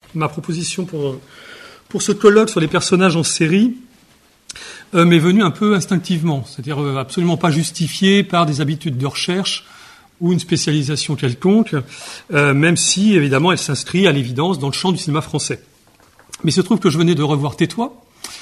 ma proposition pour ce colloque sur les personnages en série m'est venue un peu instinctivement, c'est-à-dire absolument pas justifiée par des habitudes de recherche ou une spécialisation quelconque, même si, évidemment, elle s'inscrit à l'évidence dans le champ du cinéma français. Mais il se trouve que je venais de revoir Tais-toi,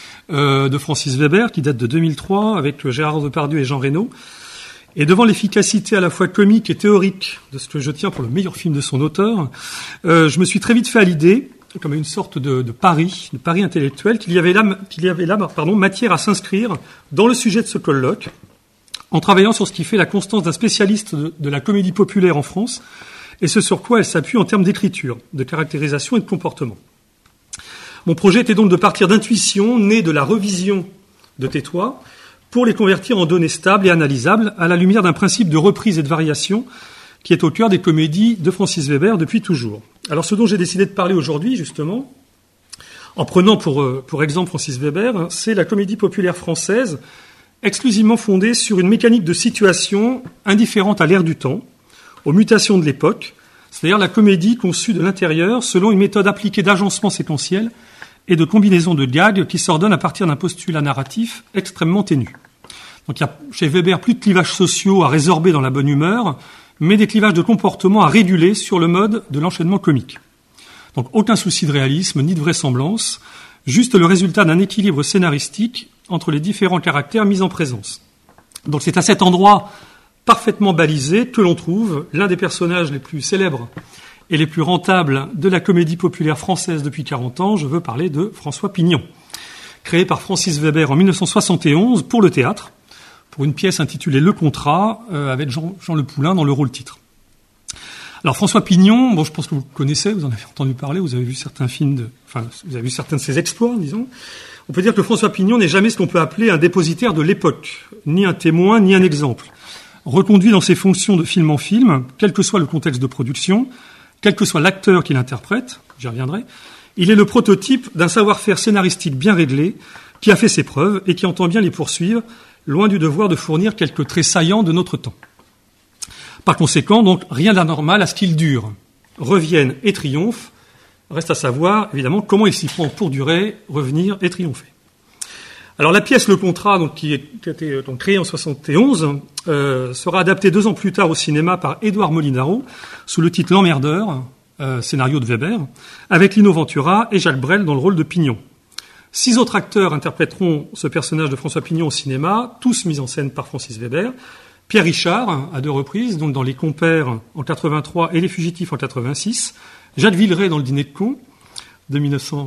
de Francis Weber, qui date de 2003, avec Gérard Depardieu et Jean Reno. Et devant l'efficacité à la fois comique et théorique de ce que je tiens pour le meilleur film de son auteur, je me suis très vite fait à l'idée, comme une sorte de pari intellectuel, qu'il y avait là matière à s'inscrire dans le sujet de ce colloque, en travaillant sur ce qui fait la constance d'un spécialiste de la comédie populaire en France, et ce sur quoi elle s'appuie en termes d'écriture, de caractérisation et de comportement. Mon projet était donc de partir d'intuitions nées de la revision de Tais-toi, pour les convertir en données stables et analysables à la lumière d'un principe de reprise et de variation qui est au cœur des comédies de Francis Weber depuis toujours. Alors ce dont j'ai décidé de parler aujourd'hui, justement, en prenant pour exemple Francis Weber, c'est la comédie populaire française, exclusivement fondée sur une mécanique de situation indifférente à l'ère du temps, aux mutations de l'époque, c'est-à-dire la comédie conçue de l'intérieur selon une méthode appliquée d'agencement séquentiel et de combinaison de gags qui s'ordonnent à partir d'un postulat narratif extrêmement ténu. Donc il y a chez Weber plus de clivages sociaux à résorber dans la bonne humeur, mais des clivages de comportement à réguler sur le mode de l'enchaînement comique. Donc aucun souci de réalisme ni de vraisemblance, juste le résultat d'un équilibre scénaristique entre les différents caractères mis en présence. Donc c'est à cet endroit parfaitement balisé que l'on trouve l'un des personnages les plus célèbres et les plus rentables de la comédie populaire française depuis 40 ans, je veux parler de François Pignon, créé par Francis Weber en 1971 pour le théâtre, pour une pièce intitulée Le Contrat, avec Jean Le Poulain dans le rôle titre. Alors François Pignon, bon, je pense que vous le connaissez, vous en avez entendu parler, vous avez vu certains films, vous avez vu certains de ses exploits, disons. On peut dire que François Pignon n'est jamais ce qu'on peut appeler un dépositaire de l'époque, ni un témoin, ni un exemple. Reconduit dans ses fonctions de film en film, quel que soit le contexte de production, quel que soit l'acteur qui l'interprète, j'y reviendrai, il est le prototype d'un savoir-faire scénaristique bien réglé, qui a fait ses preuves et qui entend bien les poursuivre, loin du devoir de fournir quelques traits saillants de notre temps. Par conséquent, donc, rien d'anormal à ce qu'il dure, revienne et triomphe. Reste à savoir, évidemment, comment il s'y prend pour durer, revenir et triompher. Alors la pièce Le Contrat, donc, qui a été donc, créée en 1971, sera adaptée 2 ans plus tard au cinéma par Édouard Molinaro, sous le titre L'Emmerdeur, scénario de Weber, avec Lino Ventura et Jacques Brel dans le rôle de Pignon. 6 autres acteurs interpréteront ce personnage de François Pignon au cinéma, tous mis en scène par Francis Weber. Pierre Richard, à 2 reprises, donc dans Les Compères en 83 et Les Fugitifs en 86. Jacques Villeray dans Le Dîner de cons de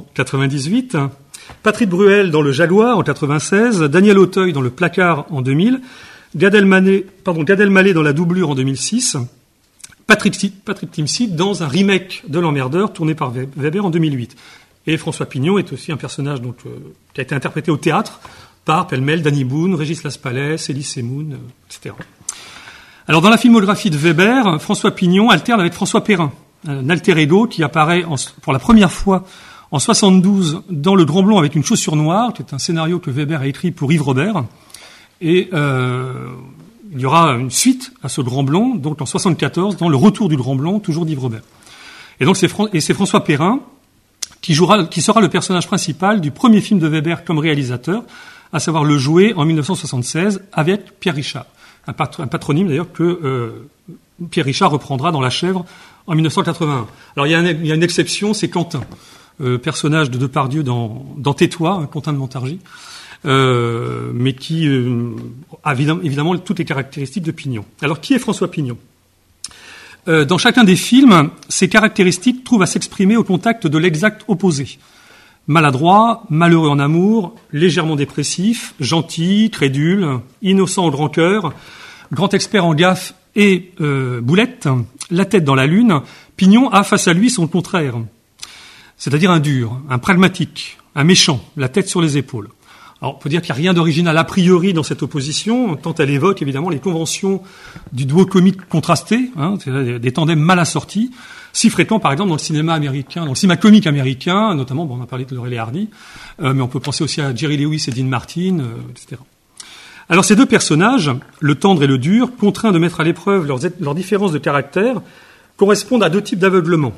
1998. Patrick Bruel dans Le Jaguar en 96. Daniel Auteuil dans Le Placard en 2000. Gad Elmaleh dans La Doublure en 2006. Patrick Timsit dans un remake de L'Emmerdeur tourné par Weber en 2008. Et François Pignon est aussi un personnage donc, qui a été interprété au théâtre par pêle-mêle Danny Boone, Régis Laspalès, Elie Semoun, etc. Alors dans la filmographie de Weber, François Pignon alterne avec François Perrin, un alter ego qui apparaît pour la première fois en 72 dans Le Grand Blond avec une chaussure noire, qui est un scénario que Weber a écrit pour Yves Robert. Et il y aura une suite à ce Grand Blond, donc en 74, dans Le Retour du Grand Blond, toujours d'Yves Robert. Et donc c'est François Perrin qui sera le personnage principal du premier film de Weber comme réalisateur, à savoir Le Jouet en 1976 avec Pierre Richard. Un patronyme d'ailleurs que Pierre Richard reprendra dans La Chèvre en 1981. Alors il y a une exception, c'est Quentin, personnage de Depardieu dans Tais-toi, Quentin de Montargis, mais qui a évidemment toutes les caractéristiques de Pignon. Alors qui est François Pignon ? Dans chacun des films, ces caractéristiques trouvent à s'exprimer au contact de l'exact opposé. Maladroit, malheureux en amour, légèrement dépressif, gentil, crédule, innocent au grand cœur, grand expert en gaffe et boulette, la tête dans la lune, Pignon a face à lui son contraire, c'est-à-dire un dur, un pragmatique, un méchant, la tête sur les épaules. Alors, on peut dire qu'il n'y a rien d'original a priori dans cette opposition, tant elle évoque évidemment les conventions du duo comique contrasté, c'est-à-dire des tandems mal assortis, si fréquents par exemple dans le cinéma américain, dans le cinéma comique américain, notamment, on a parlé de Laurel et Hardy, mais on peut penser aussi à Jerry Lewis et Dean Martin, etc. Alors ces 2 personnages, le tendre et le dur, contraints de mettre à l'épreuve leurs différences de caractère, correspondent à 2 types d'aveuglement.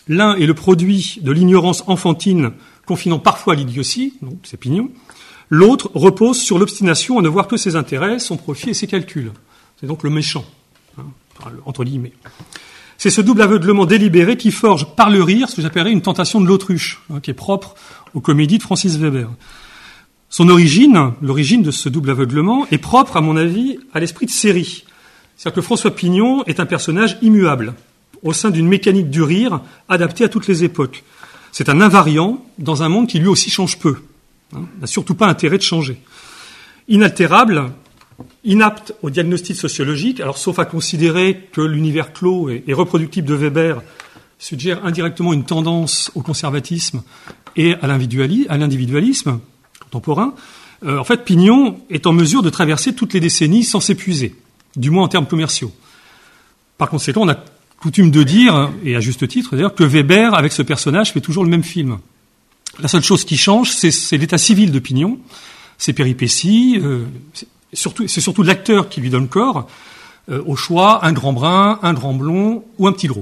L'un est le produit de l'ignorance enfantine, confinant parfois à l'idiotie, donc c'est Pignon. L'autre repose sur l'obstination à ne voir que ses intérêts, son profit et ses calculs. C'est donc le méchant, entre guillemets. C'est ce double aveuglement délibéré qui forge par le rire ce que j'appellerais une tentation de l'autruche, qui est propre aux comédies de Francis Weber. Son origine, l'origine de ce double aveuglement, est propre, à mon avis, à l'esprit de série. C'est-à-dire que François Pignon est un personnage immuable, au sein d'une mécanique du rire adaptée à toutes les époques. C'est un invariant dans un monde qui lui aussi change peu. N'a surtout pas intérêt de changer. Inaltérable, inapte au diagnostic sociologique, alors sauf à considérer que l'univers clos et reproductible de Weber suggère indirectement une tendance au conservatisme et à l'individualisme contemporain, en fait, Pignon est en mesure de traverser toutes les décennies sans s'épuiser, du moins en termes commerciaux. Par conséquent, on a coutume de dire, et à juste titre d'ailleurs, que Weber, avec ce personnage, fait toujours le même film. La seule chose qui change, c'est l'état civil de Pignon, ses péripéties, c'est surtout l'acteur qui lui donne corps, au choix, un grand brun, un grand blond ou un petit gros.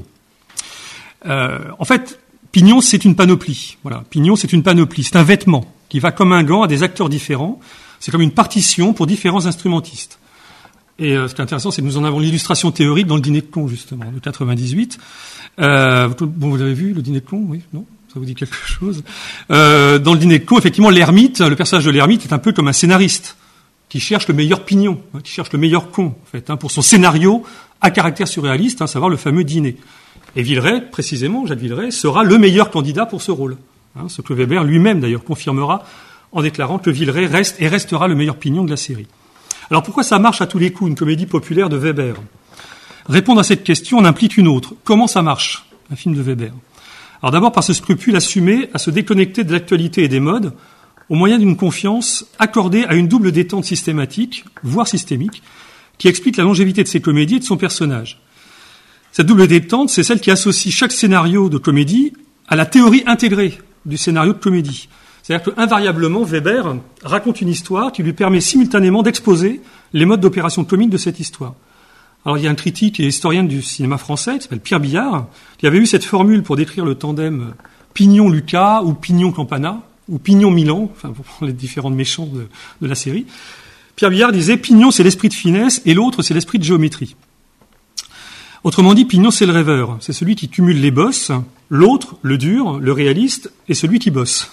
En fait, Pignon, c'est une panoplie. Voilà, Pignon, c'est une panoplie, c'est un vêtement qui va comme un gant à des acteurs différents. C'est comme une partition pour différents instrumentistes. Et ce qui est intéressant, c'est que nous en avons l'illustration théorique dans le Dîner de con, justement, de 98. Bon, vous l'avez vu, le Dîner de con, oui, non? Ça vous dit quelque chose? Dans le Dîner de con, effectivement, l'ermite, le personnage de l'ermite est un peu comme un scénariste qui cherche le meilleur Pignon, qui cherche le meilleur con, en fait, pour son scénario à caractère surréaliste, à savoir le fameux dîner. Et Villeray, précisément, Jacques Villeray, sera le meilleur candidat pour ce rôle. Ce que Weber lui-même, d'ailleurs, confirmera en déclarant que Villeray reste et restera le meilleur Pignon de la série. Alors pourquoi ça marche à tous les coups, une comédie populaire de Weber? Répondre à cette question en implique une autre. Comment ça marche, un film de Weber? Alors d'abord par ce scrupule assumé à se déconnecter de l'actualité et des modes, au moyen d'une confiance accordée à une double détente systématique, voire systémique, qui explique la longévité de ses comédies et de son personnage. Cette double détente, c'est celle qui associe chaque scénario de comédie à la théorie intégrée du scénario de comédie. C'est-à-dire qu'invariablement, Weber raconte une histoire qui lui permet simultanément d'exposer les modes d'opération comique de cette histoire. Alors il y a un critique et historien du cinéma français qui s'appelle Pierre Billard, qui avait eu cette formule pour décrire le tandem Pignon-Lucas ou Pignon-Campana ou Pignon-Milan, enfin pour les différents méchants de la série. Pierre Billard disait « Pignon, c'est l'esprit de finesse et l'autre, c'est l'esprit de géométrie ». Autrement dit, Pignon, c'est le rêveur, c'est celui qui cumule les bosses, l'autre, le dur, le réaliste, et celui qui bosse.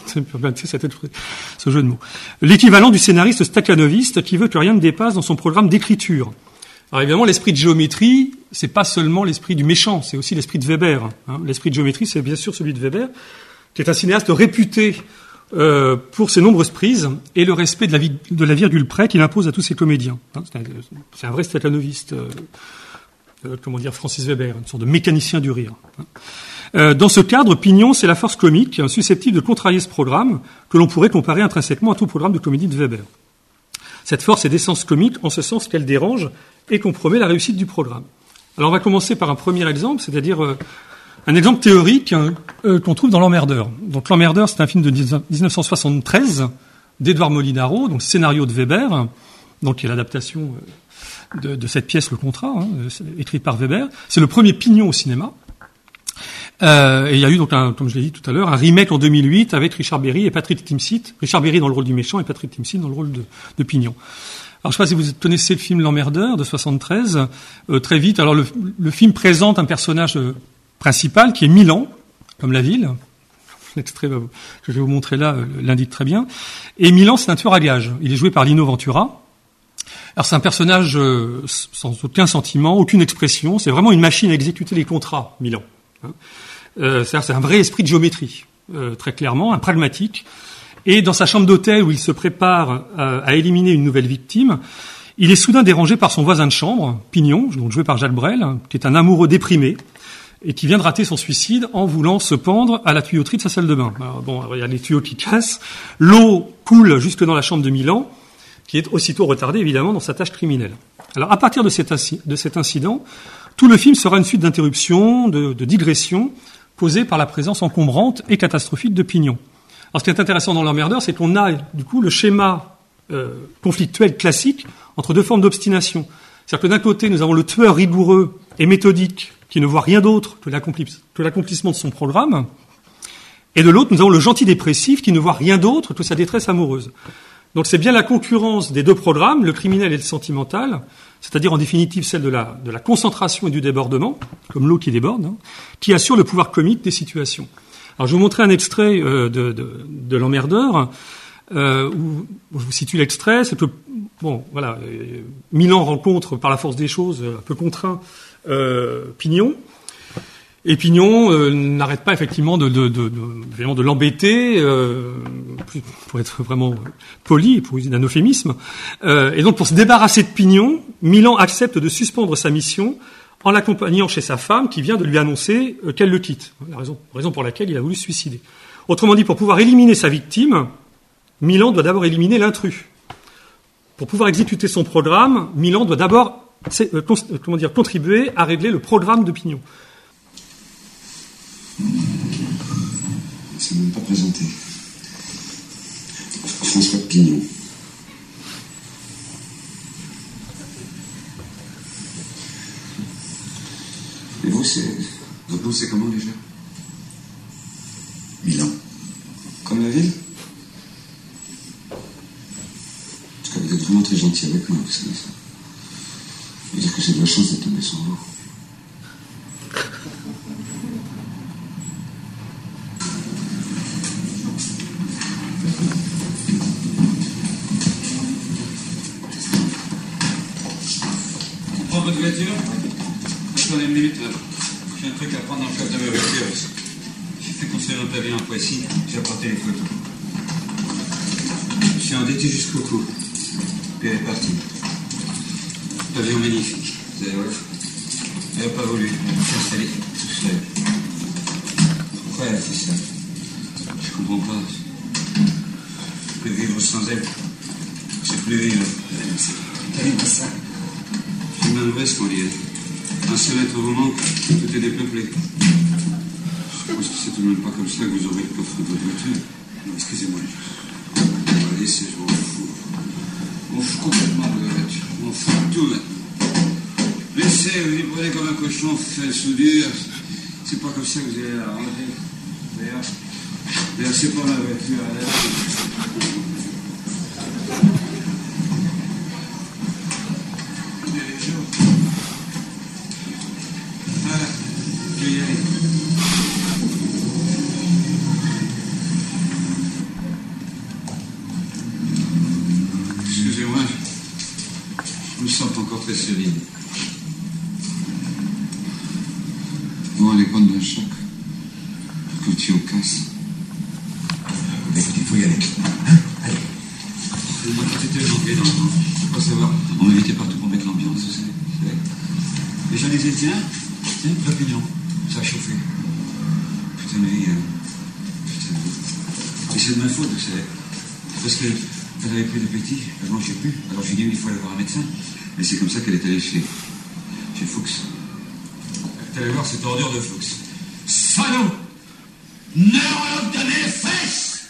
Ce jeu de mots. L'équivalent du scénariste staccanoviste qui veut que rien ne dépasse dans son programme d'écriture. Alors évidemment, l'esprit de géométrie, c'est pas seulement l'esprit du méchant, c'est aussi l'esprit de Weber. L'esprit de géométrie, c'est bien sûr celui de Weber, qui est un cinéaste réputé pour ses nombreuses prises et le respect de la virgule près qu'il impose à tous ses comédiens. C'est un vrai staccanoviste, Francis Weber, une sorte de mécanicien du rire. Dans ce cadre, Pignon, c'est la force comique susceptible de contrarier ce programme que l'on pourrait comparer intrinsèquement à tout programme de comédie de Weber. Cette force est d'essence comique en ce sens qu'elle dérange et compromet la réussite du programme. Alors on va commencer par un premier exemple, c'est-à-dire un exemple théorique qu'on trouve dans L'Emmerdeur. Donc L'Emmerdeur, c'est un film de 1973 d'Édouard Molinaro, donc scénario de Weber, donc qui est l'adaptation de cette pièce, Le Contrat, écrite par Weber. C'est le premier Pignon au cinéma. Et il y a eu donc, comme je l'ai dit tout à l'heure, un remake en 2008 avec Richard Berry et Patrick Timsit. Richard Berry dans le rôle du méchant et Patrick Timsit dans le rôle de Pignon. Alors je ne sais pas si vous connaissez le film L'Emmerdeur de 73. Très vite, alors le film présente un personnage principal qui est Milan, comme la ville. L'extrait que je vais vous montrer là l'indique très bien. Et Milan, c'est un tueur à gages. Il est joué par Lino Ventura. Alors c'est un personnage sans aucun sentiment, aucune expression. C'est vraiment une machine à exécuter les contrats, Milan. C'est un vrai esprit de géométrie, très clairement, un pragmatique. Et dans sa chambre d'hôtel où il se prépare à éliminer une nouvelle victime, il est soudain dérangé par son voisin de chambre, Pignon, donc joué par Jacques Brel, qui est un amoureux déprimé et qui vient de rater son suicide en voulant se pendre à la tuyauterie de sa salle de bain. Alors, il y a les tuyaux qui cassent, l'eau coule jusque dans la chambre de Milan, qui est aussitôt retardé évidemment dans sa tâche criminelle. Alors à partir de cet incident, tout le film sera une suite d'interruptions, de digressions, causées par la présence encombrante et catastrophique de Pignon. Alors ce qui est intéressant dans L'Emmerdeur, c'est qu'on a du coup le schéma conflictuel classique entre deux formes d'obstination. C'est-à-dire que d'un côté, nous avons le tueur rigoureux et méthodique, qui ne voit rien d'autre que l'accomplissement de son programme. Et de l'autre, nous avons le gentil dépressif qui ne voit rien d'autre que sa détresse amoureuse. Donc c'est bien la concurrence des deux programmes, le criminel et le sentimental, c'est-à-dire en définitive celle de la concentration et du débordement, comme l'eau qui déborde, qui assure le pouvoir comique des situations. Alors je vais vous montrer un extrait de l'emmerdeur, où je vous situe l'extrait. C'est que, Milan rencontre par la force des choses, un peu contraint, Pignon. Et Pignon n'arrête pas effectivement de l'embêter, pour être vraiment poli, pour user d'un euphémisme. Et donc pour se débarrasser de Pignon, Milan accepte de suspendre sa mission en l'accompagnant chez sa femme qui vient de lui annoncer qu'elle le quitte. La raison pour laquelle il a voulu se suicider. Autrement dit, pour pouvoir éliminer sa victime, Milan doit d'abord éliminer l'intrus. Pour pouvoir exécuter son programme, Milan doit d'abord contribuer à régler le programme de Pignon. C'est même pas présenté. François Pignon. Et vous, votre nom, c'est comment déjà? Milan. Comme la ville? En tout cas, vous êtes vraiment très gentil avec moi, vous savez ça. Je veux dire que j'ai de la chance de tomber sur vous. Prends votre voiture. Attendez une minute. J'ai un truc à prendre dans le coffre de ma voiture. J'ai fait construire un pavillon à Poissy. J'ai apporté les photos. Je suis endetté jusqu'au cou. Puis elle est partie. Pavillon magnifique. Vous allez voir. Elle n'a pas voulu. Elle s'est installée tout seul. Pourquoi elle a fait ça? Je comprends pas. Je peux vivre sans elle. C'est plus vivre. Elle pas ça. C'est une mauvaise qu'on dit. Un seul être vous manque, tout est dépeuplé. Je pense que c'est tout de même pas comme ça que vous aurez le coffre de votre voiture. Non, excusez-moi. Laissez, je m'en fous. Je m'en fous complètement de la voiture. Je m'en fous de tout maintenant. Laissez, vous y prenez comme un cochon fait soudure. C'est pas comme ça que vous allez la rentrer. D'ailleurs, c'est pas ma voiture. Voilà, je vais y aller. Excusez-moi, je me sens encore très solide. Vous allez prendre d'un choc. Que tu au casse. Il faut y aller. Hein? Allez. Moi qui étais tellement pédant, je peux pas savoir. On m'invitait partout pour mettre l'ambiance, vous savez. Et j'en disais, tiens, l'opinion, ça a chauffé. Putain, mais putain. Et c'est de ma faute, vous savez. Parce qu'elle avait pris des petits, elle ne mangeait plus. Alors j'ai dit, il faut aller voir un médecin. Et c'est comme ça qu'elle est allée chez Fuchs. Elle est allée voir cette ordure de Fuchs. Salaud! Neurologue de mes fesses!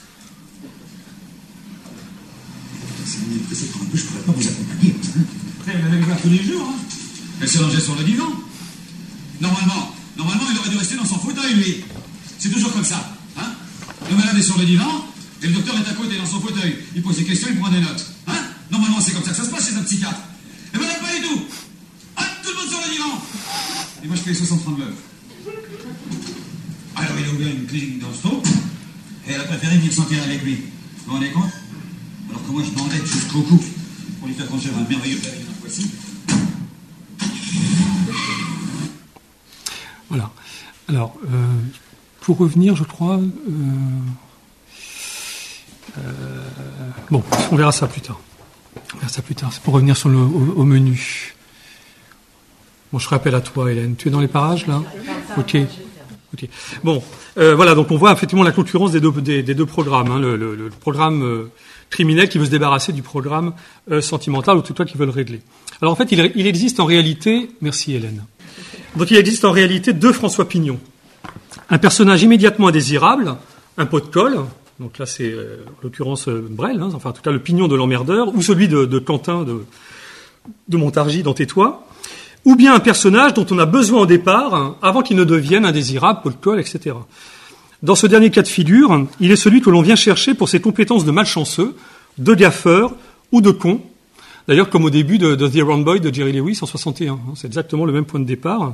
Si vous me pressez pour un peu, je ne pourrais pas vous accompagner. Elle allait le voir tous les jours, hein. Elle se rangeait sur le divan. Normalement, il aurait dû rester dans son fauteuil, lui. C'est toujours comme ça, hein. Le malade est sur le divan, et le docteur est à côté dans son fauteuil. Il pose des questions, il prend des notes, hein. Normalement, c'est comme ça que ça se passe chez un psychiatre. Et ben là, pas du tout. Ah, tout le monde sur le divan. Et moi, je paye 60 francs de l'heure. Alors, il a ouvert une clinique dans ce trou, et elle a préféré venir s'enterrer avec lui. Vous vous rendez compte? Alors que moi, je m'endette jusqu'au cou pour lui faire construire un merveilleux pavillon à Poissy. Voilà. Alors, pour revenir, je crois... bon, on verra ça plus tard. C'est pour revenir sur au menu. Bon, je rappelle à toi, Hélène. Tu es dans les parages, là? Ok. Bon, voilà, donc on voit effectivement la concurrence des deux programmes. Hein, le programme criminel qui veut se débarrasser du programme sentimental, ou tout toi qui veut le régler. Alors en fait, il existe en réalité... Merci, Hélène. Donc il existe en réalité deux François Pignon. Un personnage immédiatement indésirable, un pot de colle, donc là c'est en l'occurrence Brel, hein, enfin en tout cas le Pignon de l'emmerdeur, ou celui de Quentin de Montargis dans Tais-toi, ou bien un personnage dont on a besoin au départ, avant qu'il ne devienne indésirable, Podkul, etc. Dans ce dernier cas de figure, il est celui que l'on vient chercher pour ses compétences de malchanceux, de gaffeur ou de con. D'ailleurs, comme au début de The Round Boy de Jerry Lewis en 61. C'est exactement le même point de départ.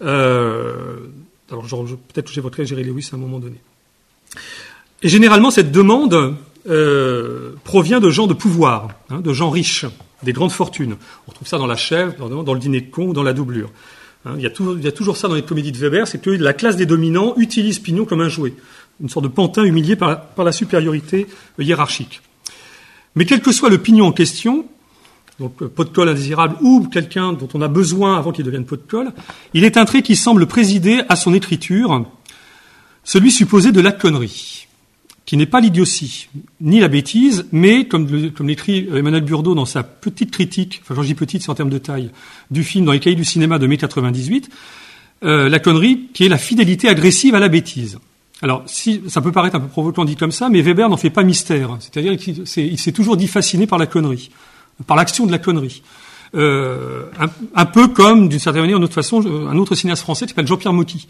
Alors, peut-être que j'évoquerai Jerry Lewis à un moment donné. Et généralement, cette demande provient de gens de pouvoir, de gens riches, des grandes fortunes. On trouve ça dans La Chèvre, dans Le Dîner de con ou dans La Doublure. Il y a toujours ça dans les comédies de Weber, c'est que la classe des dominants utilise Pignon comme un jouet, une sorte de pantin humilié par la supériorité hiérarchique. Mais quel que soit le Pignon en question, donc Podkul indésirable ou quelqu'un dont on a besoin avant qu'il devienne Podkul, il est un trait qui semble présider à son écriture, celui supposé de la connerie, qui n'est pas l'idiotie, ni la bêtise, mais, comme l'écrit Emmanuel Burdeau dans sa petite critique, enfin j'en dis petite, c'est en termes de taille, du film dans les cahiers du cinéma de mai 98, la connerie qui est la fidélité agressive à la bêtise. Alors, si ça peut paraître un peu provoquant dit comme ça, mais Weber n'en fait pas mystère, c'est-à-dire qu'il s'est toujours dit fasciné par la connerie, par l'action de la connerie. Un peu comme, d'une certaine manière, d'une autre façon, un autre cinéaste français qui s'appelle Jean-Pierre Mocky.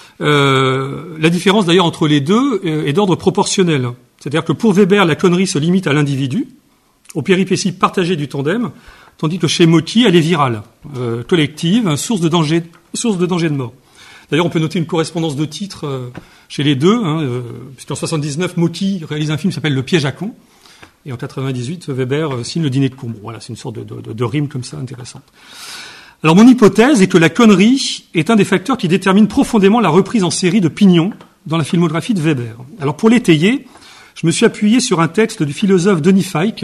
La différence d'ailleurs entre les deux est d'ordre proportionnel. C'est-à-dire que pour Weber, la connerie se limite à l'individu, aux péripéties partagées du tandem, tandis que chez Mocky, elle est virale, collective, source de danger de mort. D'ailleurs, on peut noter une correspondance de titres chez les deux, puisqu'en 79, Mocky réalise un film qui s'appelle Le piège à con, et en 98, Weber signe Le Dîner de con. Bon, voilà, c'est une sorte de rime comme ça intéressante. Alors mon hypothèse est que la connerie est un des facteurs qui détermine profondément la reprise en série de Pignon dans la filmographie de Weber. Alors pour l'étayer, je me suis appuyé sur un texte du philosophe Denis Feik,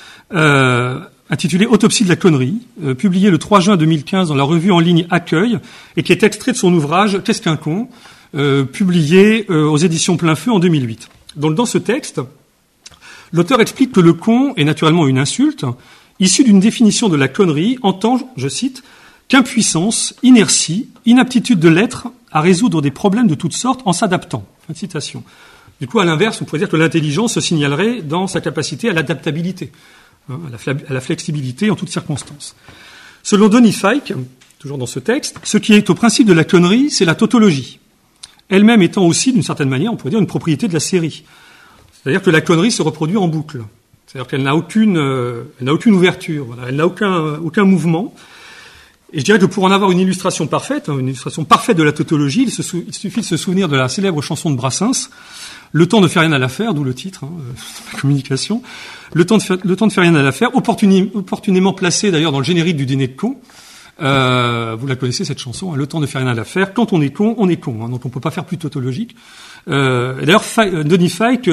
intitulé Autopsie de la connerie, publié le 3 juin 2015 dans la revue en ligne Accueil, et qui est extrait de son ouvrage Qu'est-ce qu'un con, publié aux éditions Plein Feu en 2008. Donc dans ce texte, l'auteur explique que le con est naturellement une insulte, issue d'une définition de la connerie en tant, je cite, qu'impuissance, inertie, inaptitude de l'être à résoudre des problèmes de toutes sortes en s'adaptant. Fin de citation. Du coup, à l'inverse, on pourrait dire que l'intelligence se signalerait dans sa capacité à l'adaptabilité, à la flexibilité en toutes circonstances. Selon Denis Feik, toujours dans ce texte, ce qui est au principe de la connerie, c'est la tautologie, elle-même étant aussi, d'une certaine manière, on pourrait dire, une propriété de la série. C'est-à-dire que la connerie se reproduit en boucle. C'est-à-dire qu'elle n'a aucune ouverture, voilà. Elle n'a aucun mouvement. Et je dirais que pour en avoir une illustration parfaite de la tautologie, il suffit de se souvenir de la célèbre chanson de Brassens, Le temps ne fait rien à l'affaire, d'où le titre, la communication. Le temps ne fait rien à l'affaire, opportunément placé d'ailleurs dans le générique du Dîner de con. Vous la connaissez cette chanson, Le temps ne fait rien à l'affaire. Quand on est con, donc on peut pas faire plus tautologique. Et d'ailleurs, Denis Feik,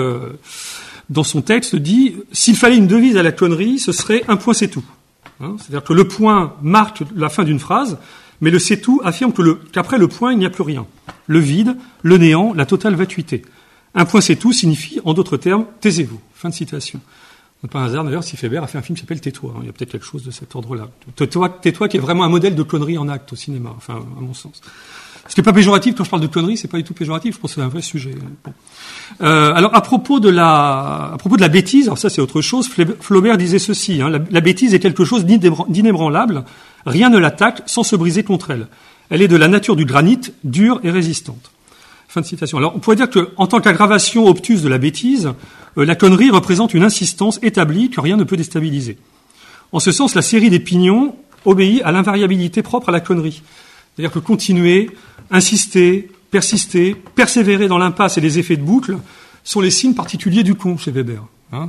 dans son texte, dit « S'il fallait une devise à la connerie, ce serait un point c'est tout ». C'est-à-dire que le point marque la fin d'une phrase, mais le c'est tout affirme qu'après le point, il n'y a plus rien. Le vide, le néant, la totale vacuité. Un point c'est tout signifie, en d'autres termes, taisez-vous. Fin de citation. C'est pas un hasard d'ailleurs si Weber a fait un film qui s'appelle Tais-toi. Il y a peut-être quelque chose de cet ordre-là. Tais-toi qui est vraiment un modèle de connerie en acte au cinéma, enfin, à mon sens. Ce qui n'est pas péjoratif, quand je parle de conneries, c'est pas du tout péjoratif, je pense que c'est un vrai sujet. Bon. Alors, à propos de la bêtise, alors ça c'est autre chose, Flaubert disait ceci, la bêtise est quelque chose d'inébranlable, rien ne l'attaque sans se briser contre elle. Elle est de la nature du granit, dure et résistante. Fin de citation. Alors, on pourrait dire que, en tant qu'aggravation obtuse de la bêtise, la connerie représente une insistance établie que rien ne peut déstabiliser. En ce sens, la série des Pignons obéit à l'invariabilité propre à la connerie. C'est-à-dire que continuer, insister, persister, persévérer dans l'impasse et les effets de boucle sont les signes particuliers du con chez Weber.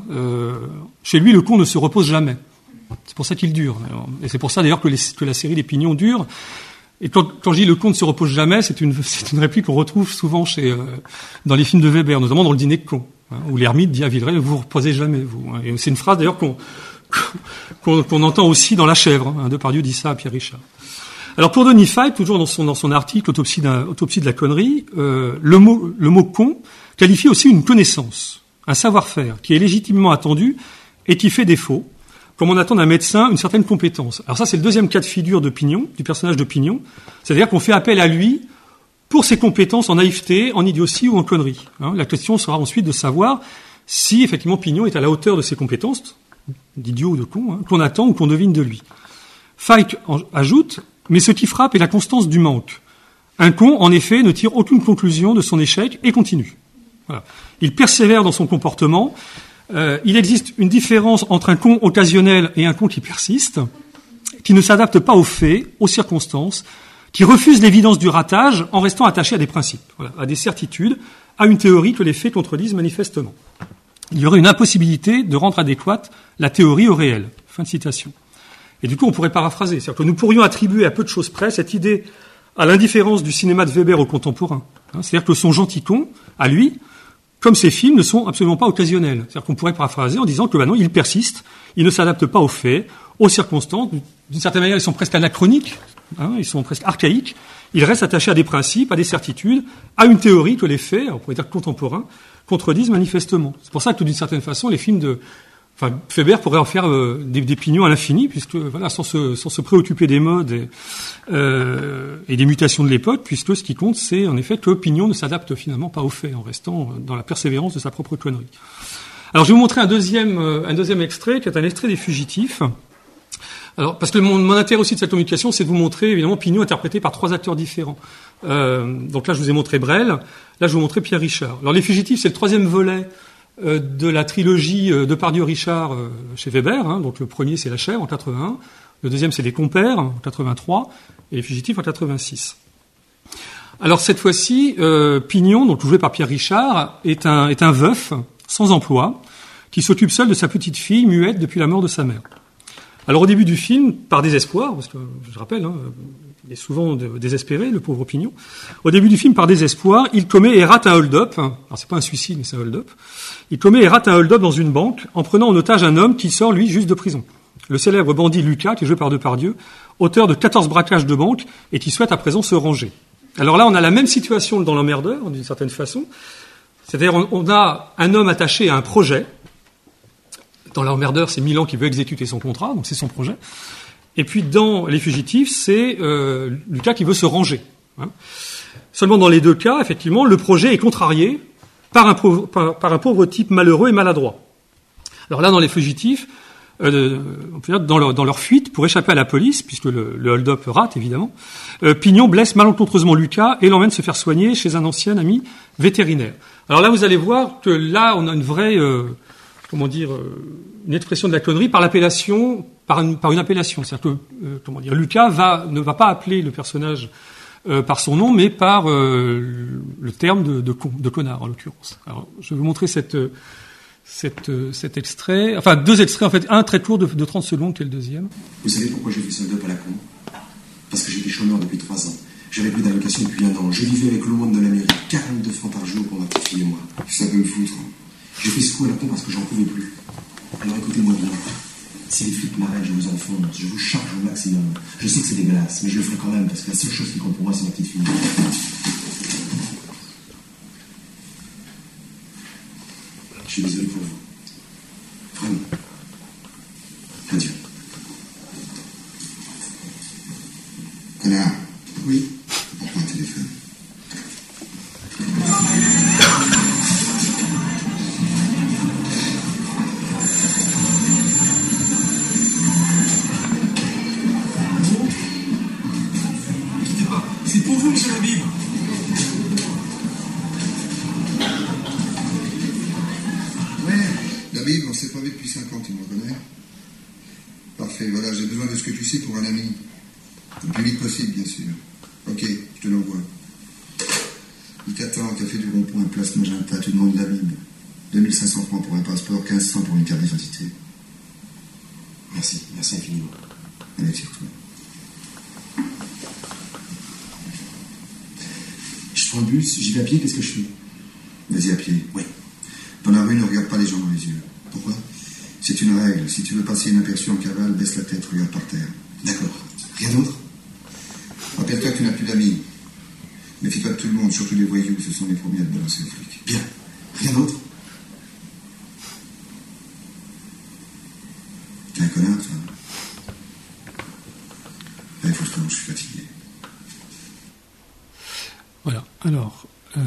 Chez lui, le con ne se repose jamais. C'est pour ça qu'il dure. Et c'est pour ça d'ailleurs que la série des Pignons dure. Et quand je dis le con ne se repose jamais, c'est une réplique qu'on retrouve souvent dans les films de Weber, notamment dans Le Dîner de con, où l'ermite dit à Villeray, vous vous reposez jamais, vous. Et c'est une phrase d'ailleurs qu'on entend aussi dans La Chèvre. Depardieu dit ça à Pierre Richard. Alors pour Denis Feik, toujours dans son article Autopsie de la connerie, le mot con qualifie aussi une connaissance, un savoir-faire qui est légitimement attendu et qui fait défaut, comme on attend d'un médecin une certaine compétence. Alors ça, c'est le deuxième cas de figure de Pignon, du personnage de Pignon, c'est-à-dire qu'on fait appel à lui pour ses compétences en naïveté, en idiotie ou en connerie. La question sera ensuite de savoir si effectivement Pignon est à la hauteur de ses compétences, d'idiot ou de con, qu'on attend ou qu'on devine de lui. Feig ajoute « Mais ce qui frappe est la constance du manque. Un con, en effet, ne tire aucune conclusion de son échec et continue. » Voilà. Il persévère dans son comportement. Il existe une différence entre un con occasionnel et un con qui persiste, qui ne s'adapte pas aux faits, aux circonstances, qui refuse l'évidence du ratage en restant attaché à des principes, voilà, à des certitudes, à une théorie que les faits contredisent manifestement. Il y aurait une impossibilité de rendre adéquate la théorie au réel. Fin de citation. Et du coup, on pourrait paraphraser. C'est-à-dire que nous pourrions attribuer à peu de choses près cette idée à l'indifférence du cinéma de Weber au contemporain. C'est-à-dire que son gentil con, à lui, comme ses films, ne sont absolument pas occasionnels. C'est-à-dire qu'on pourrait paraphraser en disant que, non, il persiste, il ne s'adapte pas aux faits, aux circonstances. D'une certaine manière, ils sont presque anachroniques, ils sont presque archaïques. Il reste attaché à des principes, à des certitudes, à une théorie que les faits, on pourrait dire contemporains, contredisent manifestement. C'est pour ça que d'une certaine façon, les films Weber pourrait en faire des pignons à l'infini, puisque voilà, sans se préoccuper des modes et des mutations de l'époque, puisque ce qui compte, c'est en effet que Pignon ne s'adapte finalement pas aux faits, en restant dans la persévérance de sa propre connerie. Alors, je vais vous montrer un deuxième extrait, qui est un extrait des Fugitifs. Alors, parce que mon intérêt aussi de cette communication, c'est de vous montrer, évidemment, Pignon interprété par 3 acteurs différents. Donc là, je vous ai montré Brel, là, je vais vous montrer Pierre Richard. Alors, les Fugitifs, c'est le 3e volet de la trilogie Depardieu-Richard chez Weber. Donc le premier, c'est La Chèvre, en 81. Le deuxième, c'est Les Compères, en 83. Et Les Fugitifs, en 86. Alors, cette fois-ci, Pignon, donc joué par Pierre Richard, est un veuf, sans emploi, qui s'occupe seul de sa petite fille, muette depuis la mort de sa mère. Alors au début du film, par désespoir, parce que je rappelle, il est souvent désespéré, le pauvre Pignon. Au début du film, par désespoir, il commet et rate un hold-up. Alors c'est pas un suicide, mais c'est un hold-up. Il commet et rate un hold-up dans une banque, en prenant en otage un homme qui sort, lui, juste de prison. Le célèbre bandit Lucas, qui est joué par Depardieu, auteur de 14 braquages de banque, et qui souhaite à présent se ranger. Alors là, on a la même situation dans l'emmerdeur, d'une certaine façon. C'est-à-dire, on a un homme attaché à un projet. Dans l'emmerdeur, c'est Milan qui veut exécuter son contrat, donc c'est son projet. Et puis dans Les Fugitifs, c'est Lucas qui veut se ranger. Seulement dans les deux cas, effectivement, le projet est contrarié par un pauvre type malheureux et maladroit. Alors là, dans Les Fugitifs, on peut dire dans leur fuite pour échapper à la police, puisque le hold-up rate évidemment, Pignon blesse malencontreusement Lucas et l'emmène se faire soigner chez un ancien ami vétérinaire. Alors là, vous allez voir que là, on a une vraie une expression de la connerie par l'appellation, par une appellation. C'est-à-dire que, Lucas ne va pas appeler le personnage par son nom, mais par le terme de connard, en l'occurrence. Alors, je vais vous montrer cet extrait, enfin, 2 extraits, en fait, un très court de 30 secondes, qui est le deuxième. Vous savez pourquoi j'ai fait ce hold-up à la con? Parce que j'étais chômeur depuis 3 ans. J'avais plus d'allocation depuis 1 an. Je vivais avec l'aumône de la mairie, 42 francs par jour pour ma petite fille et moi. Ça peut me foutre. J'ai fait ce coup à la con parce que j'en pouvais plus. Alors écoutez-moi bien. Si les flics m'arrêtent, je vous enfonce, je vous charge au maximum. Je sais que c'est dégueulasse, mais je le ferai quand même parce que la seule chose qui compte pour moi, c'est ma petite fille. Je suis désolé pour vous. Vraiment. Adieu. Connard. Oui. Prends un téléphone. C'est pour vous, monsieur Labib. Ouais, David, on s'est pas vu depuis 5 ans, tu me reconnais? Parfait, voilà, j'ai besoin de ce que tu sais pour un ami. Le plus vite possible, bien sûr. Ok, je te l'envoie. Il t'attend, café du rond-point, place Magenta, tu demandes David. 2500 francs pour un passeport, 1500 pour une carte d'identité. Merci infiniment. Allez, tire-toi. Je prends le bus, j'y vais à pied, qu'est-ce que je fais? Vas-y à pied. Oui. Dans la rue, ne regarde pas les gens dans les yeux. Pourquoi? C'est une règle. Si tu veux passer inaperçu en cavale, baisse la tête, regarde par terre. D'accord. Rien d'autre? Rappelle-toi que tu n'as plus d'amis. Méfie-toi de tout le monde, surtout les voyous, ce sont les premiers à te balancer aux flics. Bien. Rien d'autre? T'es un connard, toi. Allez, faut que je commence, je suis fatigué. Voilà. Alors,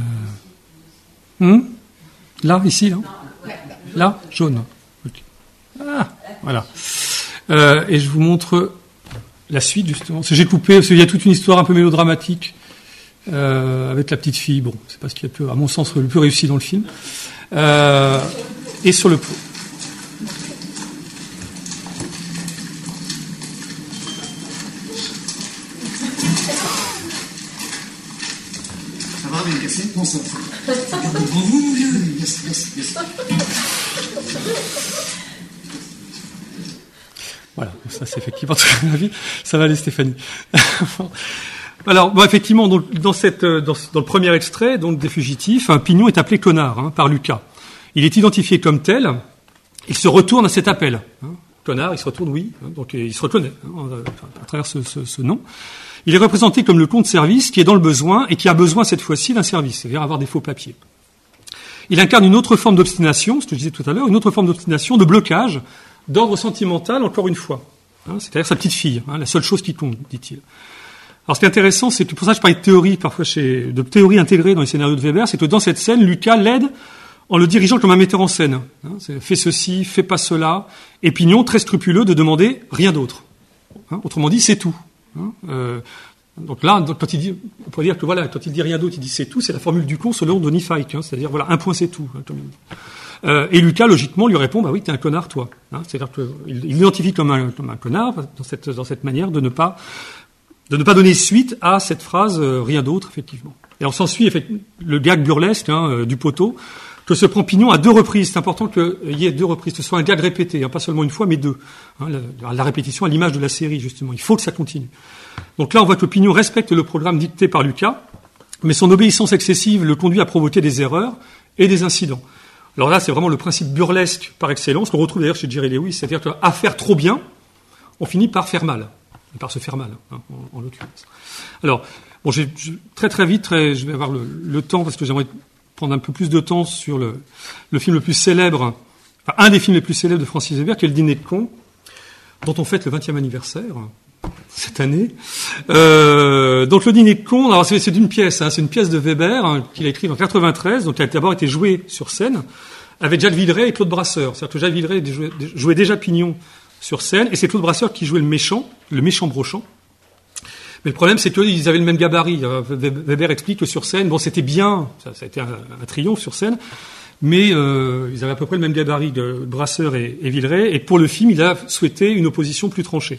là, ici, là, là, jaune. Okay. Ah, voilà. Et je vous montre la suite justement. J'ai coupé parce qu'il y a toute une histoire un peu mélodramatique avec la petite fille. Bon, c'est pas ce qui est à mon sens le plus réussi dans le film. Et sur le pot. Ça va, bien cassé? Non, ça. Regarde devant vous, mon vieux. Yes. Voilà, ça c'est effectivement très bien vu. Ça va aller, Stéphanie. Alors, bon, effectivement, donc, dans le premier extrait, donc des fugitifs, Pignon est appelé connard par Lucas. Il est identifié comme tel. Il se retourne à cet appel. Connard, il se retourne, oui. Donc il se reconnaît à travers ce nom. Il est représenté comme le con de service qui est dans le besoin et qui a besoin cette fois-ci d'un service, c'est-à-dire avoir des faux papiers. Il incarne une autre forme d'obstination, ce que je disais tout à l'heure, une autre forme d'obstination, de blocage, d'ordre sentimental, encore une fois. C'est-à-dire sa petite fille, la seule chose qui compte, dit-il. Alors, ce qui est intéressant, c'est que pour ça je parlais de théorie, parfois de théorie intégrée dans les scénarios de Weber, c'est que dans cette scène, Lucas l'aide en le dirigeant comme un metteur en scène. Fais ceci, fais pas cela. Et Pignon, très scrupuleux, de demander rien d'autre. Autrement dit, c'est tout. Donc là, quand il dit, on pourrait dire que voilà, quand il dit rien d'autre, il dit c'est tout, c'est la formule du con selon Denis Feik, c'est-à-dire voilà, un point c'est tout. Comme il dit. Et Lucas, logiquement, lui répond, bah oui, t'es un connard, toi. C'est-à-dire qu'il l'identifie comme un connard dans cette manière de ne pas donner suite à cette phrase rien d'autre, effectivement. Et on s'ensuit le gag burlesque du poteau que se prend Pignon à 2 reprises. C'est important qu'il y ait 2 reprises, que ce soit un gag répété, pas seulement une fois, mais 2. La répétition à l'image de la série, justement. Il faut que ça continue. Donc là, on voit que Pignon respecte le programme dicté par Lucas, mais son obéissance excessive le conduit à provoquer des erreurs et des incidents. Alors là, c'est vraiment le principe burlesque par excellence, qu'on retrouve d'ailleurs chez Jerry Lewis, c'est-à-dire qu'à faire trop bien, on finit par faire mal, par se faire mal, en l'occurrence. Alors, bon, très très vite, je vais avoir le temps, parce que j'aimerais prendre un peu plus de temps sur le film le plus célèbre, enfin, un des films les plus célèbres de Francis Weber, qui est Le Dîner de cons, dont on fête le 20e anniversaire cette année. Donc Le Dîner de cons, alors c'est une pièce, c'est une pièce de Weber qu'il a écrite en 93, donc qui a d'abord été jouée sur scène avec Jacques Villeray et Claude Brasseur. C'est-à-dire que Jacques Villeray jouait déjà Pignon sur scène, et c'est Claude Brasseur qui jouait le méchant Brochant. Mais le problème, c'est qu'ils avaient le même gabarit. Weber explique que sur scène, bon, c'était bien, ça a été un triomphe sur scène, mais ils avaient à peu près le même gabarit de Brasseur et Villeray, et pour le film, il a souhaité une opposition plus tranchée.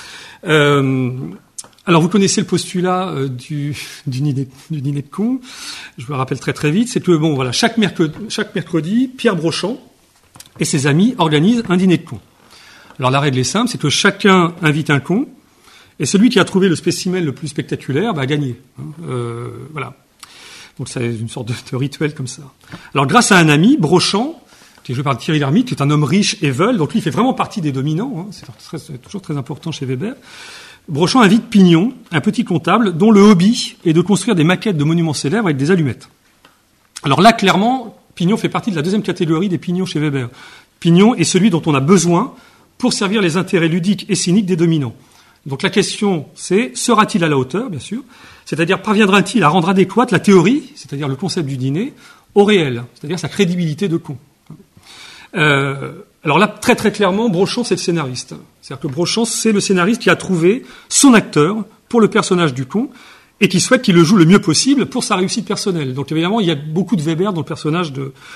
Alors, vous connaissez le postulat du dîner de cons. Je me rappelle très très vite. C'est que bon, voilà, chaque mercredi, Pierre Brochant et ses amis organisent un dîner de cons. Alors, la règle est simple, c'est que chacun invite un con, et celui qui a trouvé le spécimen le plus spectaculaire a gagné. Voilà. Donc, c'est une sorte de rituel comme ça. Alors, grâce à un ami, Brochant, qui est joué par Thierry Lhermitte, qui est un homme riche et veule, donc lui, il fait vraiment partie des dominants. C'est toujours très important chez Weber. Brochant invite Pignon, un petit comptable, dont le hobby est de construire des maquettes de monuments célèbres avec des allumettes. Alors là, clairement, Pignon fait partie de la deuxième catégorie des Pignons chez Weber. Pignon est celui dont on a besoin pour servir les intérêts ludiques et cyniques des dominants. Donc la question, c'est, sera-t-il à la hauteur, bien sûr, c'est-à-dire parviendra-t-il à rendre adéquate la théorie, c'est-à-dire le concept du dîner, au réel, c'est-à-dire sa crédibilité de con. Alors là, très très clairement, Brochant, c'est le scénariste. C'est-à-dire que Brochant, c'est le scénariste qui a trouvé son acteur pour le personnage du con et qui souhaite qu'il le joue le mieux possible pour sa réussite personnelle. Donc évidemment, il y a beaucoup de Weber dans le personnage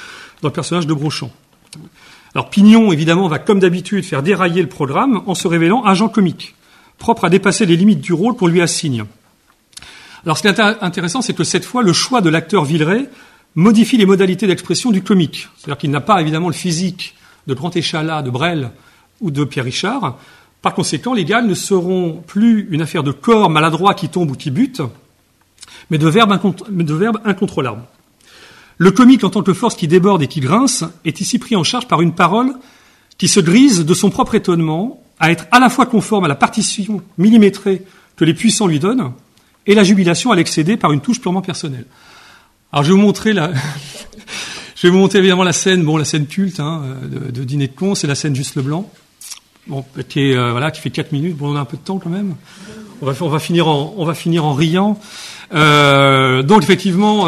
de Brochant. Alors Pignon, évidemment, va comme d'habitude faire dérailler le programme en se révélant agent comique, propre à dépasser les limites du rôle qu'on lui assigne. Alors ce qui est intéressant, c'est que cette fois, le choix de l'acteur Villeray modifie les modalités d'expression du comique. C'est-à-dire qu'il n'a pas évidemment le physique de Grand Échalas, de Brel ou de Pierre Richard. Par conséquent, les gags ne seront plus une affaire de corps maladroit qui tombe ou qui bute, mais de verbes incontrôlables. Le comique, en tant que force qui déborde et qui grince, est ici pris en charge par une parole qui se grise de son propre étonnement à être à la fois conforme à la partition millimétrée que les puissants lui donnent et la jubilation à l'excéder par une touche purement personnelle. Alors je vais vous montrer évidemment la scène culte de Dîner de cons, c'est la scène Juste Leblanc, qui fait 4 minutes. Bon, on a un peu de temps quand même. On va finir en riant. Donc effectivement,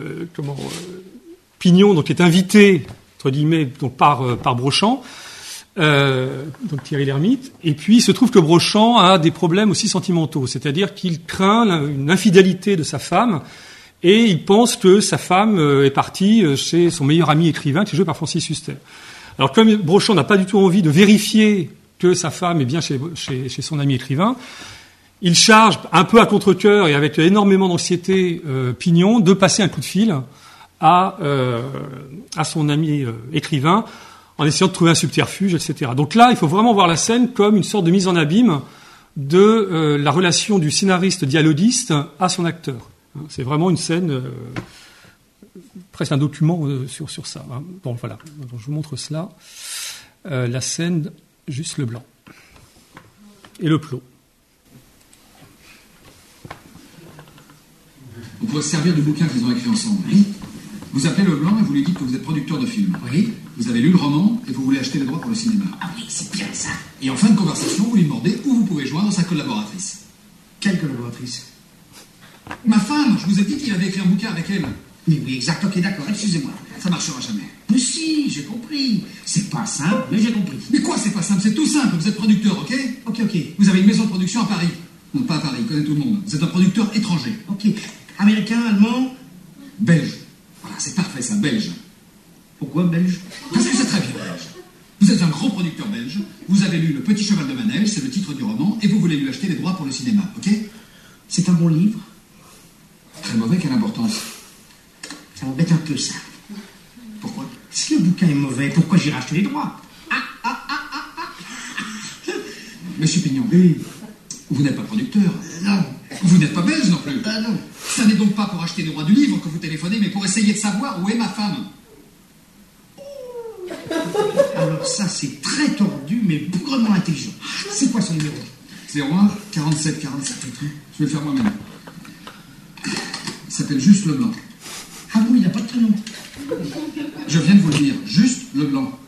Pignon donc est invité entre guillemets donc par Brochant. donc Thierry Lhermitte. Et puis, il se trouve que Brochant a des problèmes aussi sentimentaux, c'est-à-dire qu'il craint une infidélité de sa femme, et il pense que sa femme est partie chez son meilleur ami écrivain, qui est joué par Francis Huster. Alors, comme Brochant n'a pas du tout envie de vérifier que sa femme est bien chez son ami écrivain, il charge un peu à contre-cœur et avec énormément d'anxiété Pignon de passer un coup de fil à son ami écrivain, en essayant de trouver un subterfuge, etc. Donc là, il faut vraiment voir la scène comme une sorte de mise en abîme de la relation du scénariste dialoguiste à son acteur. C'est vraiment une scène, presque un document sur ça. Bon, voilà, donc, je vous montre cela. La scène, juste le blanc. Et le plot. On pourrait se servir du bouquin qu'ils ont écrit ensemble. Oui. Vous appelez Leblanc et vous lui dites que vous êtes producteur de film. Oui. Vous avez lu le roman et vous voulez acheter les droits pour le cinéma. Ah oui, c'est bien ça. Et en fin de conversation, vous lui demandez où vous pouvez joindre sa collaboratrice. Quelle collaboratrice? Ma femme, je vous ai dit qu'il avait écrit un bouquin avec elle. Oui, exact, ok, d'accord, excusez-moi. Ça marchera jamais. Mais si, j'ai compris. C'est pas simple, mais j'ai compris. Mais quoi, c'est pas simple? C'est tout simple. Vous êtes producteur, ok? Ok. Vous avez une maison de production à Paris. Non, pas à Paris, il connaît tout le monde. Vous êtes un producteur étranger. Ok. Américain, allemand? Belge. Voilà, c'est parfait ça, belge. Pourquoi belge? Parce que c'est très bien belge. Vous êtes un gros producteur belge, vous avez lu Le Petit Cheval de Manège, c'est le titre du roman, et vous voulez lui acheter les droits pour le cinéma, ok? C'est un bon livre? Très mauvais, quelle importance? Ça m'embête un peu, ça. Pourquoi? Si le bouquin est mauvais, pourquoi j'irai acheter les droits? Monsieur Pignon, Oui. vous n'êtes pas producteur. Non. Vous n'êtes pas belge non plus. Non. Ça n'est donc pas pour acheter les droits du livre que vous téléphonez, mais pour essayer de savoir où est ma femme. Alors ça, c'est très tordu, mais bougrement intelligent. C'est quoi son numéro? 01 47 47. Je vais le faire moi-même. Il s'appelle Juste Leblanc. Ah bon, il n'a pas de prénom. Je viens de vous le dire, Juste Leblanc.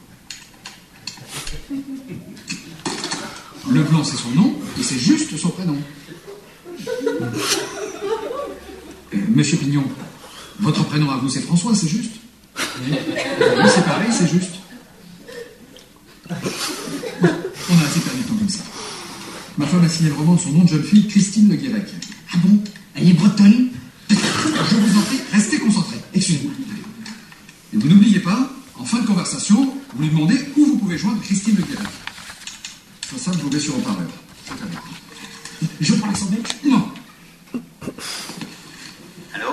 Leblanc, c'est son nom, et c'est Juste son prénom. Monsieur Pignon, votre prénom à vous, c'est François, c'est juste? Oui, c'est pareil, c'est juste. On a assez perdu de temps comme ça. Ma femme a signé le roman de son nom de jeune fille, Christine Le Guirec. Ah bon? Elle est bretonne? Je vous en prie, restez concentrés. Excusez-moi. Et vous n'oubliez pas, en fin de conversation, vous lui demandez où vous pouvez joindre Christine Le Guirec. Sur ça, je vous mets sur haut-parleur. Je prends la sonnette? Non. Allô?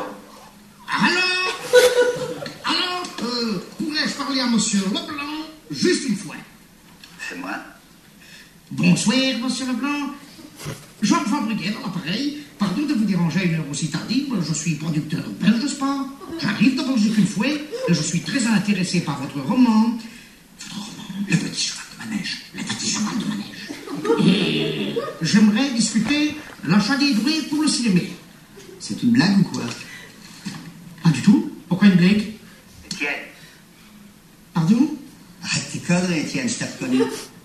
Pourrais-je parler à monsieur Leblanc juste une fois? C'est moi. Bonsoir, monsieur Leblanc. Jean-François Briguet dans l'appareil. Pardon de vous déranger à une heure aussi tardive. Je suis producteur belge de sport. J'arrive de Belgique une fois et je suis très intéressé par votre roman. Votre roman, Le Petit Cheval de Manège. Le Petit Cheval de Manège. Et j'aimerais discuter l'achat des droits pour le cinéma. C'est une blague ou quoi? Pas du tout. Pourquoi une blague? Étienne. Pardon? Arrête tes conneries, Étienne, je t'ai reconnu.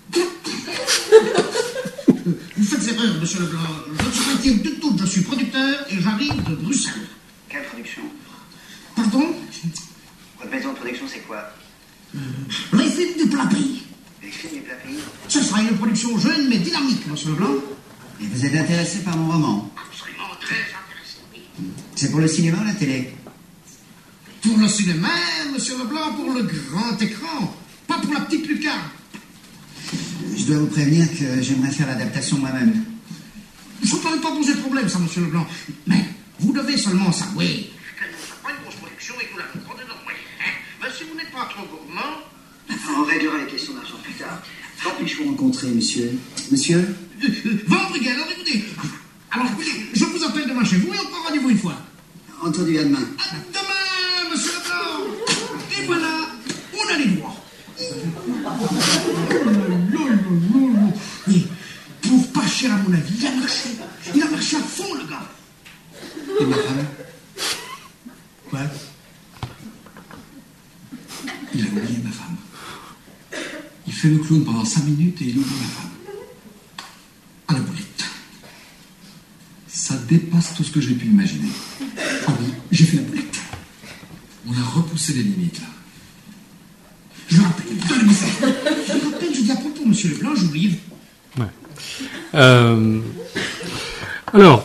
Vous faites erreur, monsieur Leblanc. Je ne suis pas Étienne du tout. Je suis producteur et j'arrive de Bruxelles. Quelle production? Pardon? Votre maison de production, c'est quoi? Les films du plat pays. Les films du plat pays? Ce sera une production jeune mais dynamique, monsieur Leblanc. Et vous êtes intéressé par mon roman? Absolument très intéressé, oui. C'est pour le cinéma ou la télé? Pour le cinéma, monsieur Leblanc, pour le grand écran. Pas pour la petite lucarne. Je dois vous prévenir que j'aimerais faire l'adaptation moi-même. Ça ne paraît pas poser problème, ça, monsieur Leblanc. Mais vous devez seulement savoir que nous sommes pas une grosse production et que nous l'avons demandé de moyens. Mais si vous n'êtes pas trop gourmand... On réglera les questions d'argent plus tard. Quand puis-je vous rencontrer, monsieur? Monsieur? Vendredi, alors écoutez. Alors écoutez, je vous appelle demain chez vous et on prend rendez-vous une fois. Entendu, à demain. À demain, monsieur Leblanc. Et voilà, on a les droits. Et pour pas cher à mon avis, il a marché. Il a marché à fond, le gars. Et ma femme? Quoi? Il a oublié ma femme. Il fait le clown pendant 5 minutes et il oublie ma femme. À la boulette. Ça dépasse tout ce que j'ai pu imaginer. Ah oui, j'ai fait la boulette. On a repoussé les limites, là. Je rappelle, donnez-moi ça. Je rappelle, je dis à monsieur Leblanc, je vous livre. Ouais. Alors,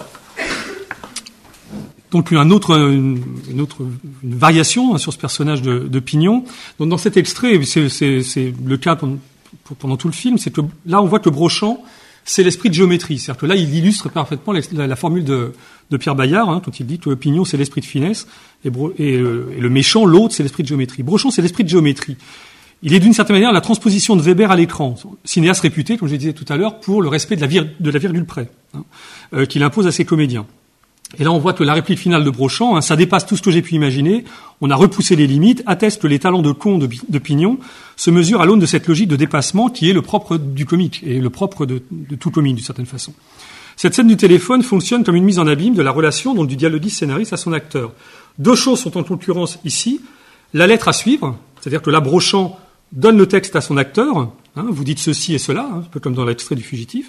donc une variation sur ce personnage de Pignon. Donc dans cet extrait, c'est le cas pendant tout le film, c'est que là on voit que Brochant, c'est l'esprit de géométrie. C'est-à-dire que là il illustre parfaitement la formule de Pierre Bayard, quand il dit que Pignon c'est l'esprit de finesse et le méchant, l'autre, c'est l'esprit de géométrie. Brochant, c'est l'esprit de géométrie. Il est d'une certaine manière la transposition de Weber à l'écran, cinéaste réputé, comme je le disais tout à l'heure, pour le respect de la virgule près, qu'il impose à ses comédiens. Et là, on voit que la réplique finale de Brochant, ça dépasse tout ce que j'ai pu imaginer, on a repoussé les limites, atteste que les talents de con de Pignon se mesurent à l'aune de cette logique de dépassement qui est le propre du comique, et le propre de tout comique, d'une certaine façon. Cette scène du téléphone fonctionne comme une mise en abîme de la relation, donc du dialoguiste scénariste à son acteur. Deux choses sont en concurrence ici. La lettre à suivre, c'est-à-dire que là, Brochant donne le texte à son acteur, vous dites ceci et cela, un peu comme dans l'extrait des fugitifs.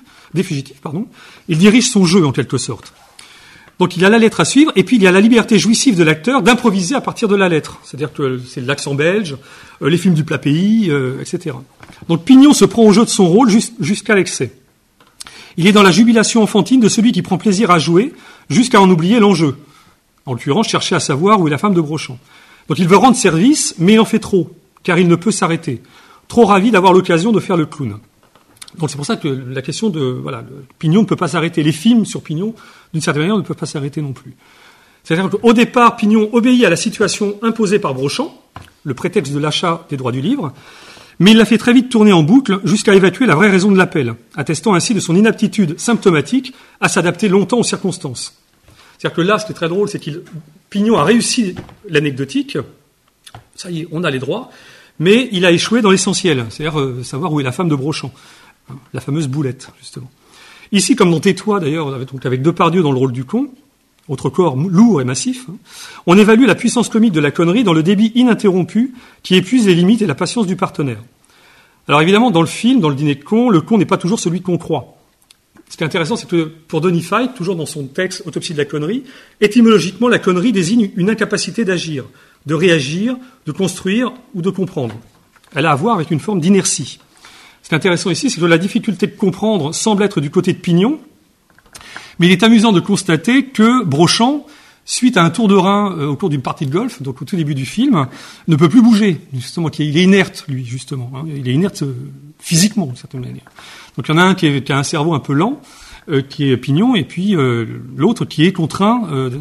Il dirige son jeu, en quelque sorte. Donc il y a la lettre à suivre, et puis il y a la liberté jouissive de l'acteur d'improviser à partir de la lettre. C'est-à-dire que c'est l'accent belge, les films du plat pays, etc. Donc Pignon se prend au jeu de son rôle jusqu'à l'excès. Il est dans la jubilation enfantine de celui qui prend plaisir à jouer, jusqu'à en oublier l'enjeu. En l'occurrence, chercher à savoir où est la femme de Brochant. Donc il veut rendre service, mais il en fait trop, car il ne peut s'arrêter. Trop ravi d'avoir l'occasion de faire le clown. Donc c'est pour ça que la question Pignon ne peut pas s'arrêter. Les films sur Pignon, d'une certaine manière, ne peuvent pas s'arrêter non plus. C'est-à-dire qu'au départ, Pignon obéit à la situation imposée par Brochant, le prétexte de l'achat des droits du livre, mais il la fait très vite tourner en boucle jusqu'à évacuer la vraie raison de l'appel, attestant ainsi de son inaptitude symptomatique à s'adapter longtemps aux circonstances. C'est-à-dire que là, ce qui est très drôle, c'est Pignon a réussi l'anecdotique, ça y est, on a les droits, mais il a échoué dans l'essentiel, c'est-à-dire savoir où est la femme de Brochant, la fameuse boulette, justement. Ici, comme dans Tais-toi, d'ailleurs, avec Depardieu dans le rôle du con, autre corps lourd et massif, on évalue la puissance comique de la connerie dans le débit ininterrompu qui épuise les limites et la patience du partenaire. Alors évidemment, dans le film, dans le dîner de con, le con n'est pas toujours celui qu'on croit. Ce qui est intéressant, c'est que pour Denis Feit, toujours dans son texte « Autopsie de la connerie », étymologiquement, la connerie désigne une incapacité d'agir, de réagir, de construire ou de comprendre. Elle a à voir avec une forme d'inertie. Ce qui est intéressant ici, c'est que la difficulté de comprendre semble être du côté de Pignon, mais il est amusant de constater que Brochant, suite à un tour de rein au cours d'une partie de golf, donc au tout début du film, ne peut plus bouger. Justement, il est inerte, lui, justement. Il est inerte physiquement, d'une certaine manière. Donc il y en a un qui a un cerveau un peu lent, qui est Pignon, et puis l'autre qui est contraint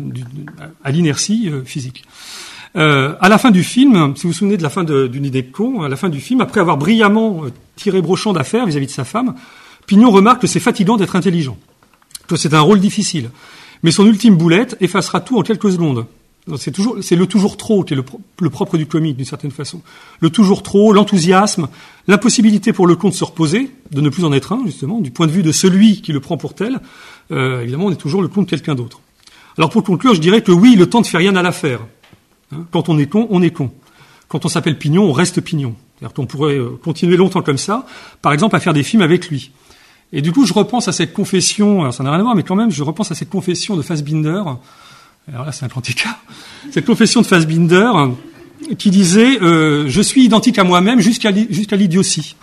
à l'inertie physique. À la fin du film, si vous vous souvenez de la fin d'une idée de con, à la fin du film, après avoir brillamment tiré Brochant d'affaire vis-à-vis de sa femme, Pignon remarque que c'est fatigant d'être intelligent, que c'est un rôle difficile. Mais son ultime boulette effacera tout en quelques secondes. C'est le toujours trop qui est le propre du comique, d'une certaine façon. Le toujours trop, l'enthousiasme, l'impossibilité pour le con de se reposer, de ne plus en être un, justement, du point de vue de celui qui le prend pour tel. Évidemment, on est toujours le con de quelqu'un d'autre. Alors pour conclure, je dirais que oui, le temps ne fait rien à l'affaire. Quand on est con, on est con. Quand on s'appelle Pignon, on reste Pignon. C'est-à-dire qu'on pourrait continuer longtemps comme ça, par exemple à faire des films avec lui. Et du coup, je repense à cette confession, alors ça n'a rien à voir, mais quand même, je repense à cette confession de Fassbinder. Alors là, c'est un grand écart. Cette confession de Fassbinder qui disait je suis identique à moi-même jusqu'à l'idiotie.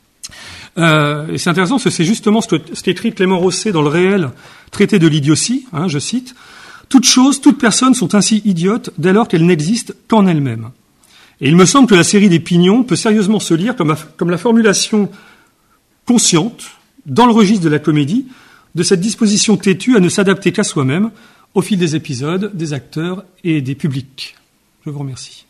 Et c'est intéressant parce que c'est justement ce qu'écrit Clément Rosset dans Le Réel, traité de l'idiotie, je cite. Toute chose, toute personne sont ainsi idiotes dès lors qu'elles n'existent qu'en elles-mêmes. Et il me semble que la série des Pignons peut sérieusement se lire comme la formulation consciente, dans le registre de la comédie, de cette disposition têtue à ne s'adapter qu'à soi-même, au fil des épisodes, des acteurs et des publics. Je vous remercie.